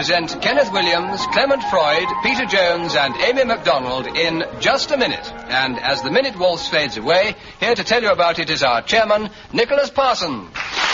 present Kenneth Williams, Clement Freud, Peter Jones and Amy MacDonald in Just a Minute. And as the minute waltz fades away, here to tell you about it is our chairman, Nicholas Parsons.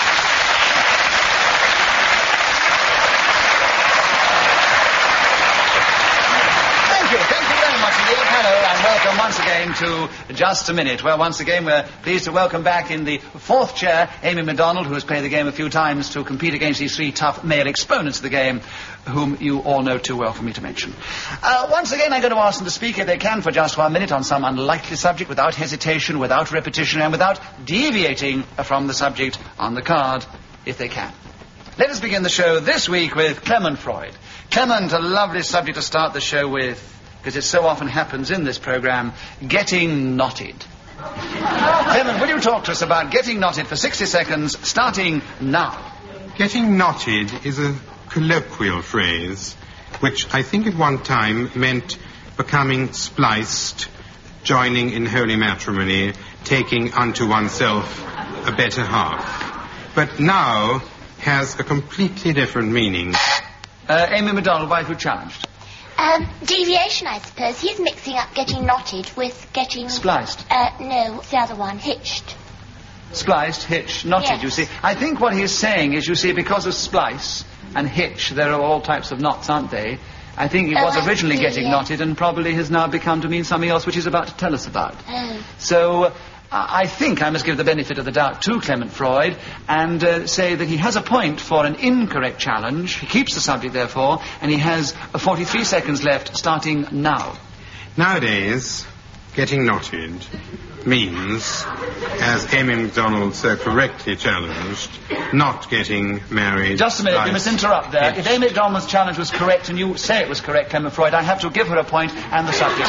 Hello and welcome once again to Just a Minute, where once again we're pleased to welcome back in the fourth chair Amy MacDonald, who has played the game a few times to compete against these three tough male exponents of the game, whom you all know too well for me to mention. Once again I'm going to ask them to speak, if they can, for just 1 minute on some unlikely subject, without hesitation, without repetition, and without deviating from the subject on the card, if they can. Let us begin the show this week with Clement Freud. Clement, a lovely subject to start the show with, because it so often happens in this program, getting knotted. Clement, will you talk to us about getting knotted for 60 seconds, starting now? Getting knotted is a colloquial phrase, which I think at one time meant becoming spliced, joining in holy matrimony, taking unto oneself a better half. But now has a completely different meaning. Amy MacDonald, why have you challenged? Deviation, I suppose. He's mixing up getting knotted with getting... Spliced? No, it's the other one, hitched. Spliced, hitched, knotted, yes. You see. I think what he's saying is, you see, because of splice and hitch, there are all types of knots, aren't they? I think he was originally getting knotted and probably has now become to mean something else, which he's about to tell us about. Oh. So... I think I must give the benefit of the doubt to Clement Freud and say that he has a point for an incorrect challenge. He keeps the subject, therefore, and he has 43 seconds left, starting now. Nowadays, getting knotted means, as Amy MacDonald so correctly challenged, not getting married. Just a minute, you must interrupt there. If Amy MacDonald's challenge was correct and you say it was correct, Clement Freud, I have to give her a point and the subject.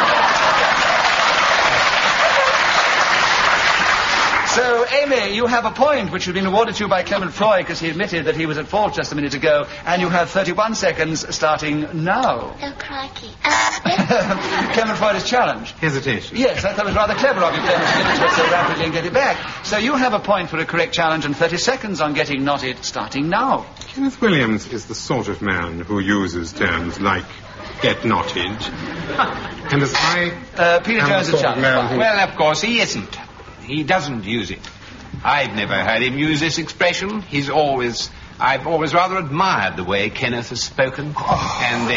So, Amy, you have a point which has been awarded to you by Clement Freud because he admitted that he was at fault just a minute ago, and you have 31 seconds starting now. Oh, crikey. Clement Freud is challenged. Hesitation. Yes, I thought it was rather clever of you, Clement, to get into it so rapidly and get it back. So you have a point for a correct challenge and 30 seconds on getting knotted, starting now. Kenneth Williams is the sort of man who uses terms like get knotted. And as I... Peter Jones is challenged. Well, of course, he isn't. He doesn't use it. I've never heard him use this expression. I've always rather admired the way Kenneth has spoken. And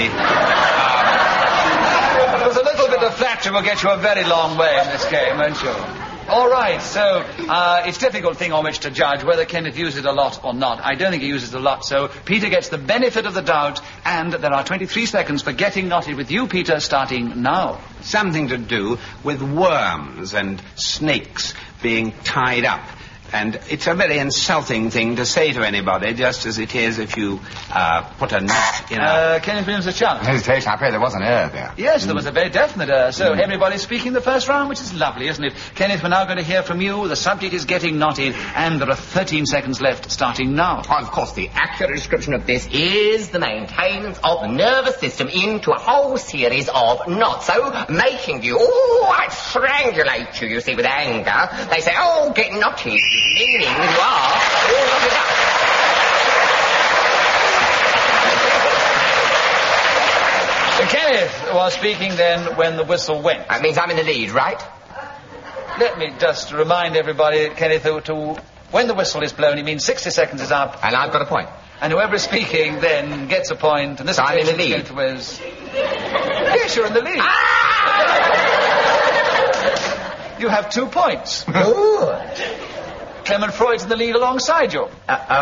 There's a little bit of flattery will get you a very long way in this game, won't you? All right, so it's a difficult thing on which to judge whether Kenneth uses it a lot or not. I don't think he uses it a lot, so Peter gets the benefit of the doubt, and there are 23 seconds for getting knotted with you, Peter, starting now. something to do with worms and snakes being tied up. And it's a very insulting thing to say to anybody, just as it is if you put a knot in a... Kenneth Williams, a challenge. Hesitation, I pray there was an error there. Yes, there was a very definite error. So everybody's speaking the first round, which is lovely, isn't it? Kenneth, we're now going to hear from you. The subject is getting knotted, and there are 13 seconds left, starting now. Well, of course, the accurate description of this is the maintenance of the nervous system into a whole series of knots. So, making you, I strangulate you see, with anger. They say, oh, get knotted. Meaning you are all knotted up. Kenneth was speaking then when the whistle went. That means I'm in the lead, right? Let me just remind everybody, Kenneth, to when the whistle is blown, it means 60 seconds is up. And I've got a point. And whoever is speaking then gets a point. And this So I'm in the lead. Yes, you're in the lead. You have 2 points. Good. Clement Freud's in the lead alongside you.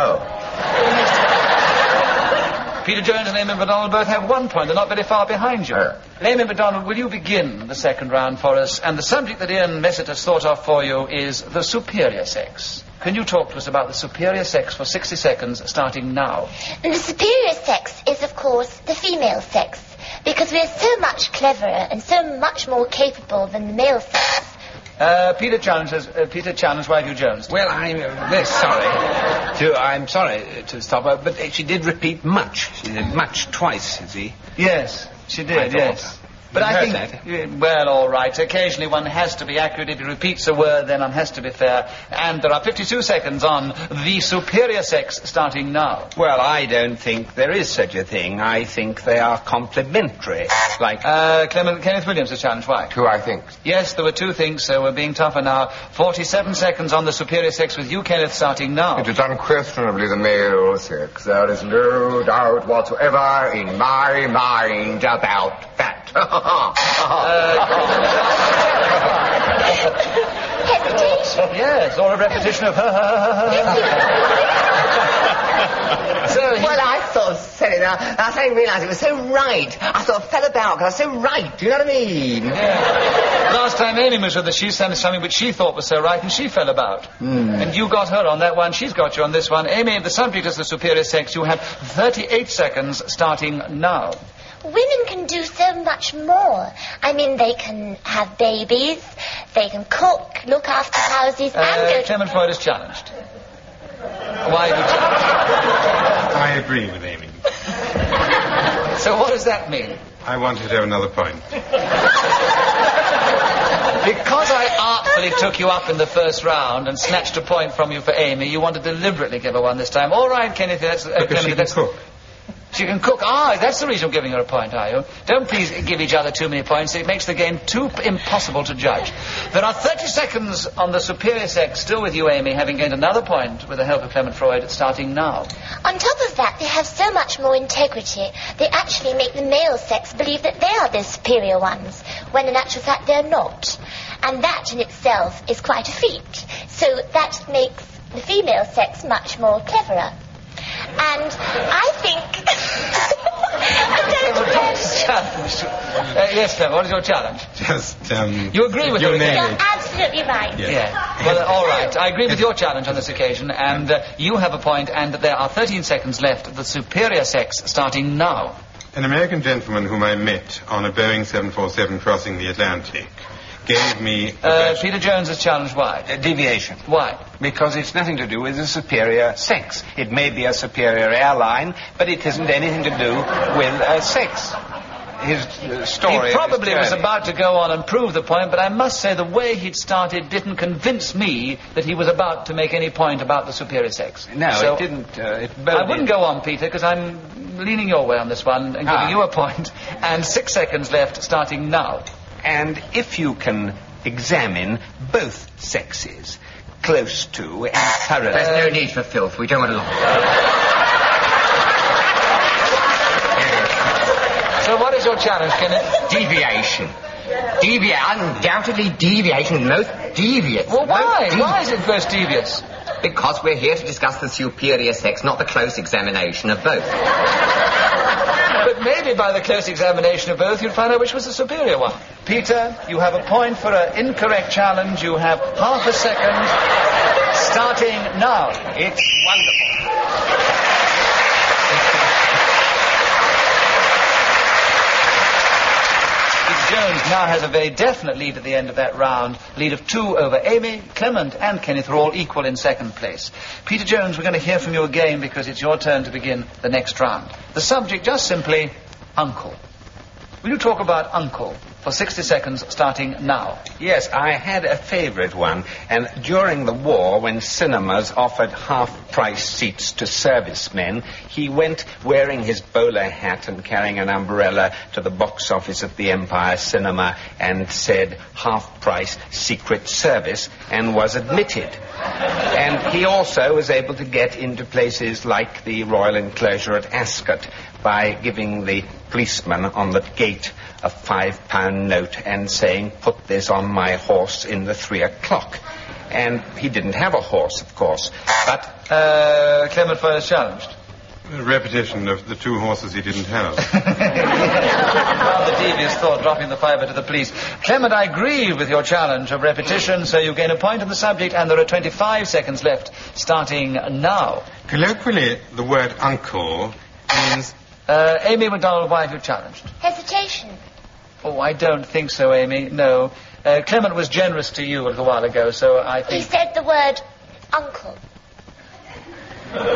Peter Jones and Amy MacDonald both have 1 point. They're not very far behind you. Amy MacDonald, will you begin the second round for us? And the subject that Ian Messett has thought of for you is the superior sex. Can you talk to us about the superior sex for 60 seconds, starting now? And the superior sex is, of course, the female sex, because we're so much cleverer and so much more capable than the male sex. Peter challenged, why have you Jones? Well, I'm very sorry. I'm sorry to stop her, but she did repeat much. She did much twice, you see. Yes, she did, yes. But I heard think, well, all right. Occasionally one has to be accurate. If he repeats a word, then one has to be fair. And there are 52 seconds on the superior sex starting now. Well, I don't think there is such a thing. I think they are complementary. Like... Kenneth Williams has challenged. Why? Two, I think. Yes, there were two things, so we're being tougher now. 47 seconds on the superior sex with you, Kenneth, starting now. It is unquestionably the male sex. There is no doubt whatsoever in my mind about that. Hesitation. Yes, or a repetition of Well, I sort of said it. I suddenly realised it was so right. I sort of fell about because I was so right. Do you know what I mean? Yeah. Last time Amy was with us, she said something which she thought was so right, and she fell about. And you got her on that one, she's got you on this one. Amy, the subject is the superior sex. You have 38 seconds starting now. Women can do so much more. I mean, they can have babies, they can cook, look after houses, and go to... Clement Freud is challenged. Why have you challenged? I agree with Amy. So what does that mean? I wanted to have another point. Because I artfully took you up in the first round and snatched a point from you for Amy, you want to deliberately give her one this time. All right, Kenneth, Because she can cook. She can cook. Ah, that's the reason you're giving her a point, are you? Don't please give each other too many points. It makes the game too impossible to judge. There are 30 seconds on the superior sex, still with you, Amy, having gained another point with the help of Clement Freud, starting now. On top of that, they have so much more integrity. They actually make the male sex believe that they are the superior ones, when in actual fact they're not. And that in itself is quite a feat. So that makes the female sex much more cleverer. And I think... Yes, Clement, what is your challenge? Just, You agree with you her nailed again? You're absolutely right. Yeah. Well, all right. I agree with your challenge on this occasion, and you have a point, and there are 13 seconds left. The superior sex starting now. An American gentleman whom I met on a Boeing 747 crossing the Atlantic gave me... Peter Jones has challenged. Why? Deviation. Why? Because it's nothing to do with the superior sex. It may be a superior airline, but it isn't anything to do with sex. His story... He probably was journey. about to go on and prove the point, but I must say the way he'd started didn't convince me that he was about to make any point about the superior sex. No, So it didn't. I wouldn't go on, Peter, because I'm leaning your way on this one and giving you a point. And 6 seconds left, starting now. And if you can examine both sexes close to and thoroughly... There's no need for filth. We don't want to... So what is your challenge, Kenneth? Deviation. Undoubtedly deviation, most devious. Well, why? Most Why is it most devious? Because we're here to discuss the superior sex, not the close examination of both. But maybe by the close examination of both, you'd find out which was the superior one. Peter, you have a point for an incorrect challenge. You have half a second, starting now. It's wonderful. Jones now has a very definite lead at the end of that round. Lead of 2 over Amy. Clement and Kenneth are all equal in second place. Peter Jones, we're going to hear from you again because it's your turn to begin the next round. The subject, just simply, uncle. Will you talk about uncle for 60 seconds starting now? Yes, I had a favourite one, and during the war, when cinemas offered half-price seats to servicemen, he went wearing his bowler hat and carrying an umbrella to the box office at the Empire Cinema and said, half-price Secret Service, and was admitted. And he also was able to get into places like the Royal Enclosure at Ascot by giving the policeman on the gate a £5 note and saying, put this on my horse in the 3 o'clock. And he didn't have a horse, of course, but... Clement Freud is challenged. A repetition of the 2 horses he didn't have. Rather devious thought, dropping the fiver to the police. Clement, I agree with your challenge of repetition, so you gain a point on the subject, and there are 25 seconds left, starting now. Colloquially, the word uncle means... Amy MacDonald, why have you challenged? Hesitation. Oh, I don't think so, Amy. No. Clement was generous to you a little while ago, so I He think... said the word uncle.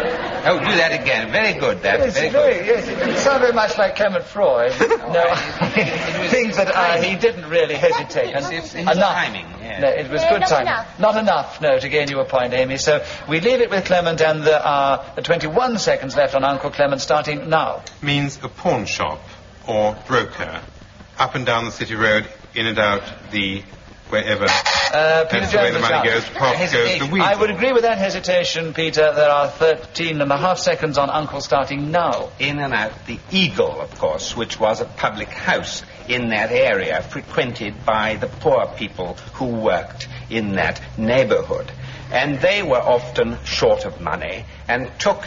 Oh, do that again. Very good. That's very good. Yes, it sounded very much like Clement Freud. No, I think that he didn't really hesitate. It's timing. Yes. No, it was No, good not timing. enough. Not enough, no, to gain you a point, Amy. So we leave it with Clement, and there are 21 seconds left on Uncle Clement, starting now. Means a pawn shop or broker. Up and down the city road, in and out the wherever. Peter That's the way Jones the is money out. goes. Pop goes the weasel. I would agree with that hesitation, Peter. There are 13.5 seconds on Uncle, starting now. In and out the Eagle, of course, which was a public house in that area, frequented by the poor people who worked in that neighborhood. And they were often short of money and took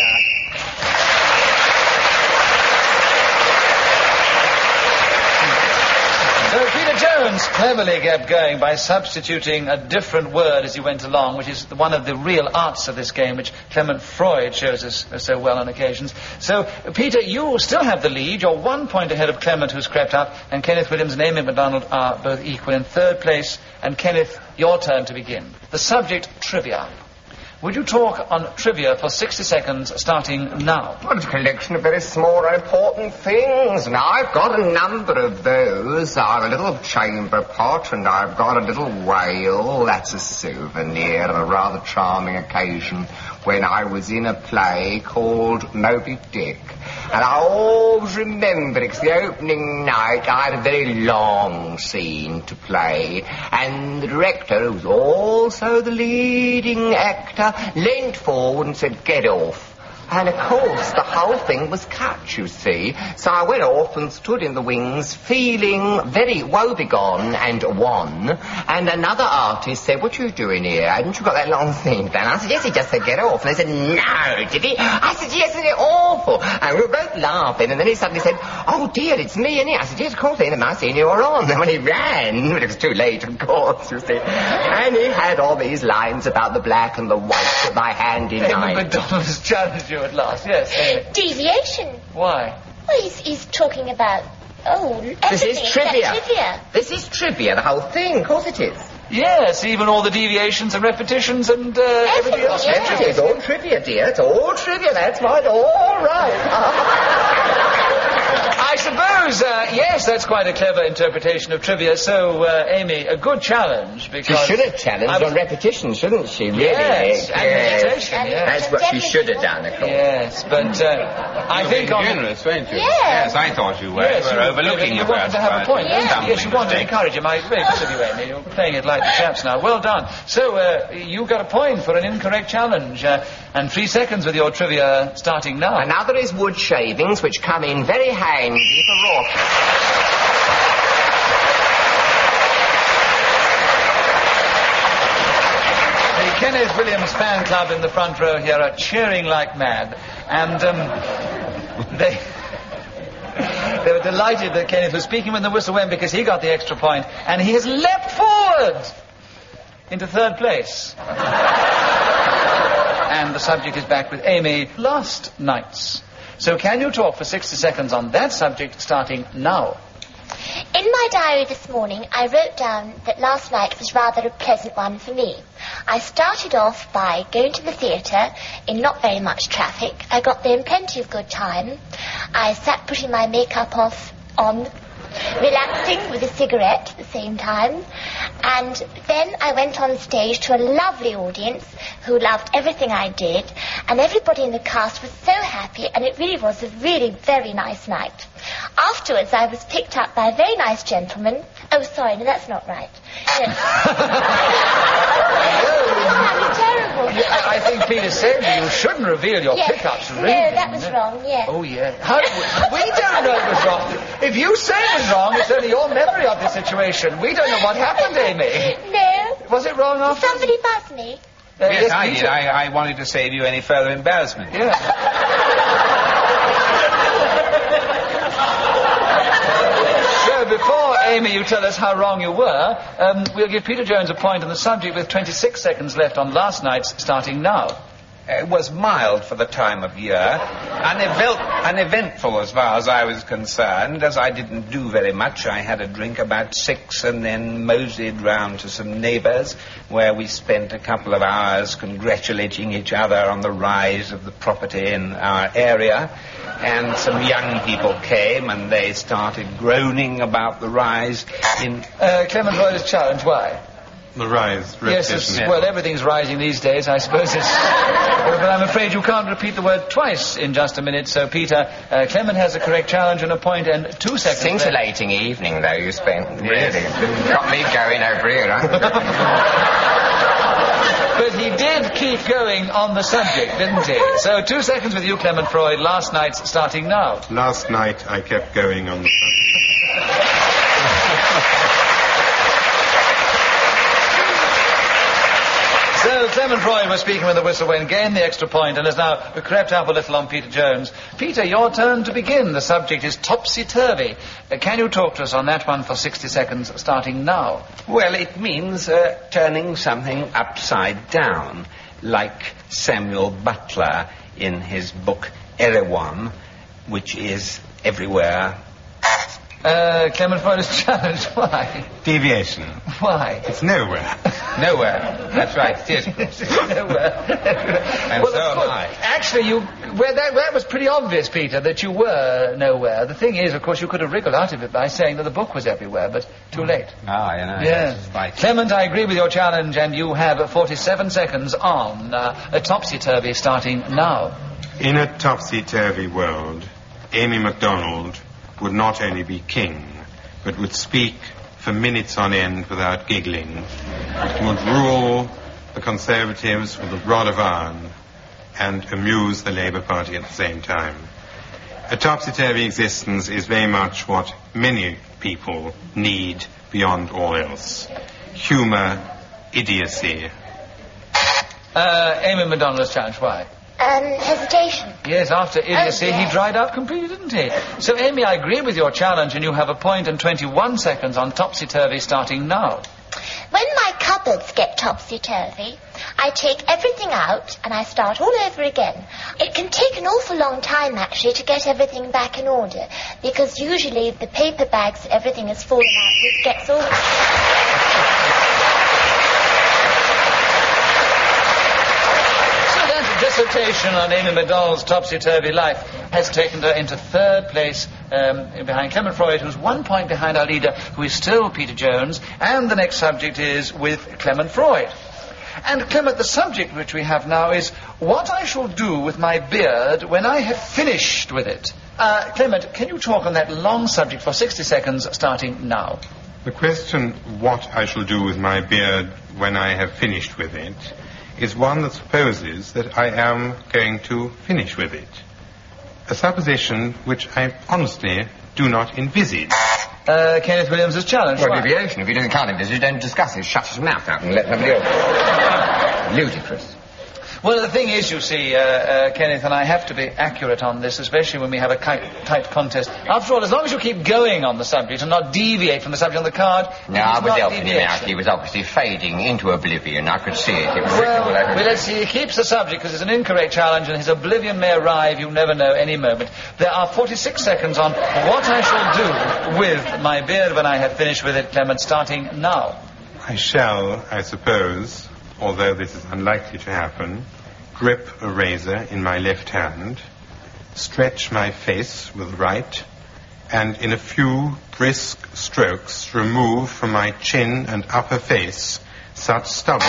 So Peter Jones cleverly kept going by substituting a different word as he went along, which is one of the real arts of this game, which Clement Freud shows us so well on occasions. So, Peter, you still have the lead. You're 1 point ahead of Clement, who's crept up, and Kenneth Williams and Amy MacDonald are both equal in third place. And Kenneth, your turn to begin. The subject, trivia. Would you talk on trivia for 60 seconds, starting now? Well, it's a collection of very small and important things. Now, I've got a number of those. I've a little chamber pot, and I've got a little whale. That's a souvenir of a rather charming occasion when I was in a play called Moby Dick. And I always remember it's the opening night. I had a very long scene to play, and the director, who was also the leading actor, leaned forward and said, "Get off." And, of course, the whole thing was cut, you see. So I went off and stood in the wings, feeling very woebegone and wan. And another artist said, "What are you doing here? Hadn't you got that long thing done?" I said, "Yes," he just said, "Get off." And they said, "No, did he?" I said, "Yes, isn't it awful?" And we were both laughing, and then he suddenly said, "Oh, dear, it's me, isn't it?" I said, "Yes, of course, then I seen you were on." And when he ran, but it was too late, of course, you see. And he had all these lines about the black and the white that I handed Amy out. MacDonald has challenged you at last. Yes, Amy. Deviation. Why? Well, he's talking about, everything This is except trivia. trivia. This is trivia, the whole thing. Of course it is. Yes, even all the deviations and repetitions and everything else. Everything, Yes, it's all trivia, dear. It's all trivia. That's right. All right. I suppose, yes, that's quite a clever interpretation of trivia. So, Amy, a good challenge, She because... should have challenged on repetition, shouldn't she? Really? Yes, and meditation, yes. That's what she should have done, of course. Yes, but I think You're on... generous, weren't you? Yeah. Yes, I thought you were. Yes, you were overlooking you it. wanted to have a point. Yeah. Yes, you wanted to encourage him. I agree with you, Amy. You're playing it like the chaps now. Well done. So, you got a point for an incorrect challenge. And 3 seconds with your trivia starting now. Another is wood shavings, which come in very handy for raw. The Kenneth Williams fan club in the front row here are cheering like mad. And they were delighted that Kenneth was speaking when the whistle went, because he got the extra point. And he has leapt forward into third place. And the subject is back with Amy. Last nights. So can you talk for 60 seconds on that subject, starting now? In my diary this morning, I wrote down that last night was rather a pleasant one for me. I started off by going to the theatre in not very much traffic. I got there in plenty of good time. I sat putting my makeup on, relaxing with a cigarette at the same time. And then I went on stage to a lovely audience who loved everything I did. And everybody in the cast was so happy, and it really was a really very nice night. Afterwards, I was picked up by a very nice gentleman. Oh, sorry, no, that's not right. Yes. That's terrible. I think Peter said you shouldn't reveal your Yes. pickups. No, Really. that was wrong, yes. Oh, yeah. We don't know it was wrong. If you say it was wrong, it's only your memory of the situation. We don't know what happened, Amy. No. Was it wrong after? Somebody buzzed me. Yes, I Peter. did. I wanted to save you any further embarrassment. Yeah. So before, Amy, you tell us how wrong you were, we'll give Peter Jones a point on the subject with 26 seconds left on last night's, starting now. was mild for the time of year, uneventful as far as I was concerned, as I didn't do very much. I had a drink about 6 and then moseyed round to some neighbours, where we spent a couple of hours congratulating each other on the rise of the property in our area. And some young people came and they started groaning about the rise in... Clement Royder's challenge, why? The rise. Yes, well, everything's rising these days, I suppose. But I'm afraid you can't repeat the word twice in just a minute. So, Peter, Clement has a correct challenge and a point and 2 seconds. Scintillating evening, though, you spent. Really. Got me going over here, huh? But he did keep going on the subject, didn't he? So 2 seconds with you, Clement Freud. Last night's starting now. Last night I kept going on the subject. So Clement Freud was speaking when the whistle went, gained the extra point, and has now crept up a little on Peter Jones. Peter, your turn to begin. The subject is topsy-turvy. Can you talk to us on that one for 60 seconds, starting now? Well, it means turning something upside down, like Samuel Butler in his book Erewhon, which is everywhere. Clement Freud's challenge, why? Deviation. Why? It's nowhere. Nowhere. That's right, it is. Nowhere. And well, so am I. Actually, that was pretty obvious, Peter, that you were nowhere. The thing is, of course, you could have wriggled out of it by saying that the book was everywhere, but too late. Ah, you know. Yeah. Right. Clement, I agree with your challenge, and you have 47 seconds on a topsy-turvy starting now. In a topsy-turvy world, Amy MacDonald would not only be king, but would speak for minutes on end without giggling, would rule the Conservatives with a rod of iron, and amuse the Labour Party at the same time. A topsy-turvy existence is very much what many people need beyond all else. Humour, idiocy. Amy MacDonald's challenge, why? Hesitation. Yes, after idiocy, yes. he dried out completely, didn't he? So, Amy, I agree with your challenge, and you have a point and 21 seconds on topsy-turvy starting now. When my cupboards get topsy-turvy, I take everything out and I start all over again. It can take an awful long time, actually, to get everything back in order, because usually the paper bags, everything has fallen out, which gets all... Dissertation on Amy MacDonald's topsy-turvy life has taken her into third place behind Clement Freud, who's 1 point behind our leader, who is still Peter Jones, and the next subject is with Clement Freud. And Clement, the subject which we have now is what I shall do with my beard when I have finished with it. Clement, can you talk on that long subject for 60 seconds, starting now? The question, what I shall do with my beard when I have finished with it, is one that supposes that I am going to finish with it. A supposition which I honestly do not envisage. Kenneth Williams' challenge. Well, deviation. If he doesn't count envisage, don't discuss it. Shut his mouth out and let somebody else. Ludicrous. Well, the thing is, you see, Kenneth, and I have to be accurate on this, especially when we have a tight contest. After all, as long as you keep going on the subject and not deviate from the subject on the card... No, I was helping him out. He was obviously fading into oblivion. I could see it. It was well, let's see. He keeps the subject because it's an incorrect challenge and his oblivion may arrive, you never know, any moment. There are 46 seconds on what I shall do with my beard when I have finished with it, Clement, starting now. I shall, I suppose, although this is unlikely to happen, grip a razor in my left hand, stretch my face with the right, and in a few brisk strokes remove from my chin and upper face such stubble...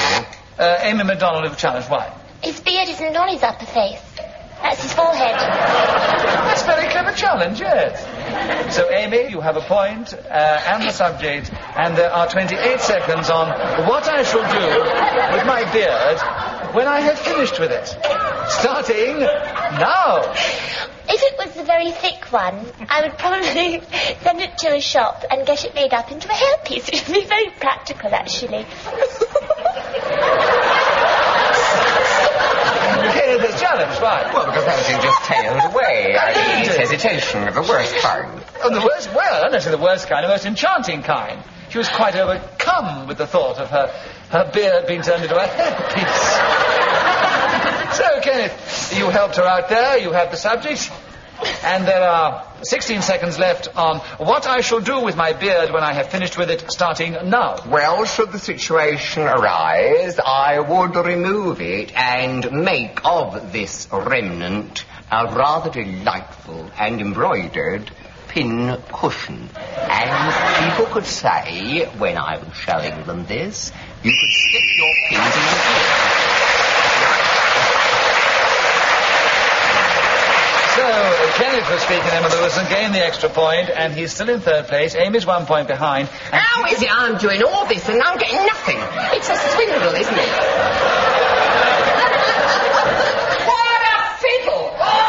Amy MacDonald of challenge, why? His beard isn't on his upper face. That's his forehead. That's a very clever challenge, yes. So, Amy, you have a point, and the subject, and there are 28 seconds on what I shall do with my beard when I have finished with it. Starting now. If it was a very thick one, I would probably send it to a shop and get it made up into a hairpiece. It would be very practical, actually. The challenge, why? Well, because everything just tailed away. His hesitation of the worst kind. Oh, the worst? Well, I don't say the worst kind, the most enchanting kind. She was quite overcome with the thought of her beard being turned into a hairpiece. So, Kenneth, you helped her out there. You have the subject. And there are 16 seconds left on what I shall do with my beard when I have finished with it, starting now. Well, should the situation arise, I would remove it and make of this remnant a rather delightful and embroidered pin cushion. And people could say, when I was showing them this, you could stick your pins in the ear. So, Kenneth was speaking, Emma Lewis, and gained the extra point, and he's still in third place. Amy's 1 point behind. How is it I'm doing all this and I'm getting nothing? It's a swindle, isn't it? What a fiddle!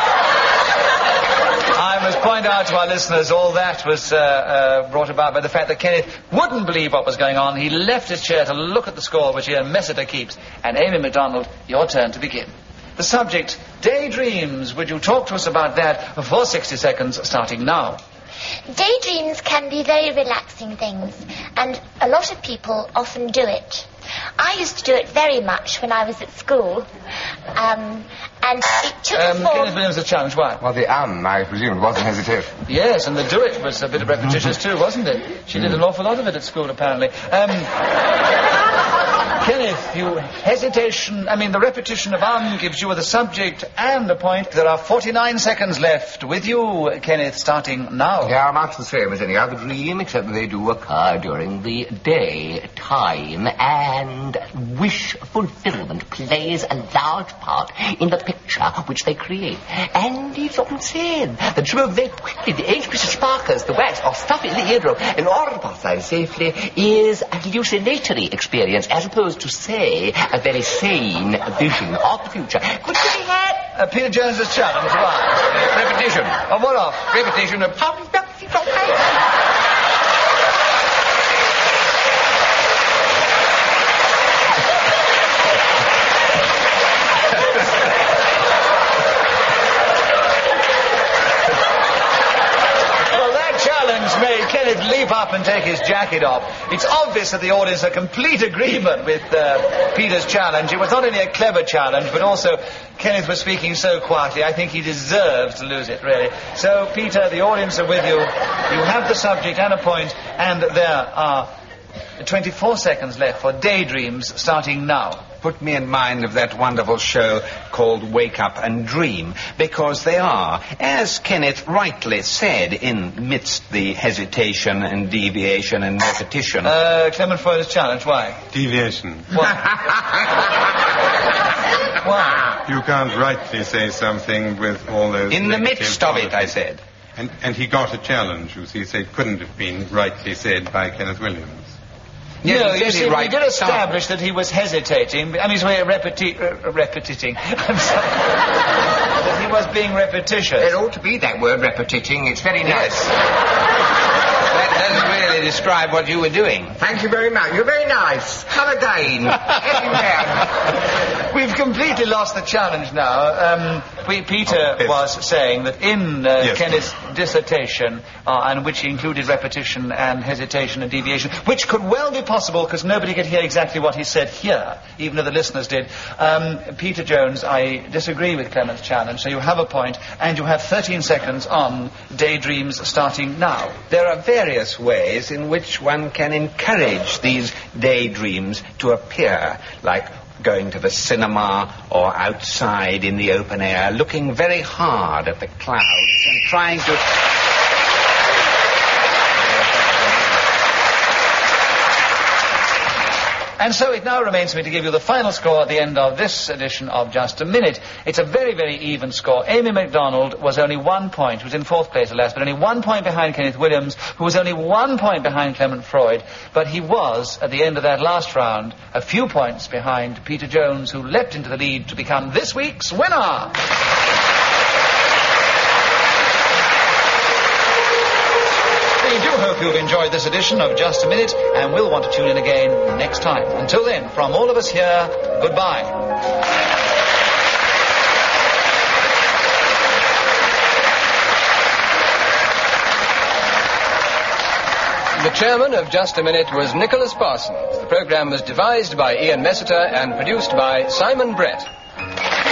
I must point out to our listeners all that was brought about by the fact that Kenneth wouldn't believe what was going on. He left his chair to look at the score, which Ian Messiter keeps. And Amy MacDonald, your turn to begin. The subject, daydreams. Would you talk to us about that for 60 seconds, starting now? Daydreams can be very relaxing things, and a lot of people often do it. I used to do it very much when I was at school, and it took a form... Kenneth Williams, the challenge, why? Well, the I presume, wasn't hesitation. Yes, and the do it was a bit repetitious too, wasn't it? She did an awful lot of it at school, apparently. Kenneth, the repetition of gives you the subject and a point. There are 49 seconds left with you, Kenneth, starting now. They are much the same as any other dream, except that they do occur during the day time, and wish fulfillment plays a large part in the picture which they create. And it's often said that to move very quickly the age-crystal sparkers, the wax, or stuff in the eardrum in order to pass out safely is a hallucinatory experience, as opposed to, say, a very sane vision of the future. Could you be had? Peter Jones's challenge, right? Repetition. Of what of? Repetition of... Made Kenneth leap up and take his jacket off. It's obvious that the audience are complete agreement with Peter's challenge. It was not only a clever challenge, but also Kenneth was speaking so quietly. I think he deserves to lose it, really. So, Peter, the audience are with you. You have the subject and a point, and there are 24 seconds left for daydreams, starting now. Put me in mind of that wonderful show called Wake Up and Dream, because they are, as Kenneth rightly said, in midst the hesitation and deviation and repetition. Clement Freud's challenge, why? Deviation. Why? Why? You can't rightly say something with all those... In the negative midst of it, I qualities. said. And he got a challenge, you see, so it couldn't have been rightly said by Kenneth Williams. Yes, No, he you said see, it right we did to start. establish that he was hesitating. I mean, he's repetiting. I'm sorry. That he was being repetitious. There ought to be that word repetiting. It's very nice. That doesn't really describe what you were doing. Thank you very much. You're very nice. Come again. Everywhere. We've completely lost the challenge now. Peter was saying that in Kenneth's dissertation, in which he included repetition and hesitation and deviation, which could well be possible because nobody could hear exactly what he said here, even though the listeners did. Peter Jones, I disagree with Clement's challenge, so you have a point, and you have 13 seconds on daydreams starting now. There are various ways in which one can encourage these daydreams to appear, like going to the cinema or outside in the open air, looking very hard at the clouds and trying to... And so it now remains for me to give you the final score at the end of this edition of Just a Minute. It's a very, very even score. Amy MacDonald was only 1 point, who was in fourth place at last, but only 1 point behind Kenneth Williams, who was only 1 point behind Clement Freud. But he was, at the end of that last round, a few points behind Peter Jones, who leapt into the lead to become this week's winner. We do hope you've enjoyed this edition of Just a Minute, and will want to tune in again next time. Until then, from all of us here, goodbye. The chairman of Just a Minute was Nicholas Parsons. The program was devised by Ian Messiter and produced by Simon Brett.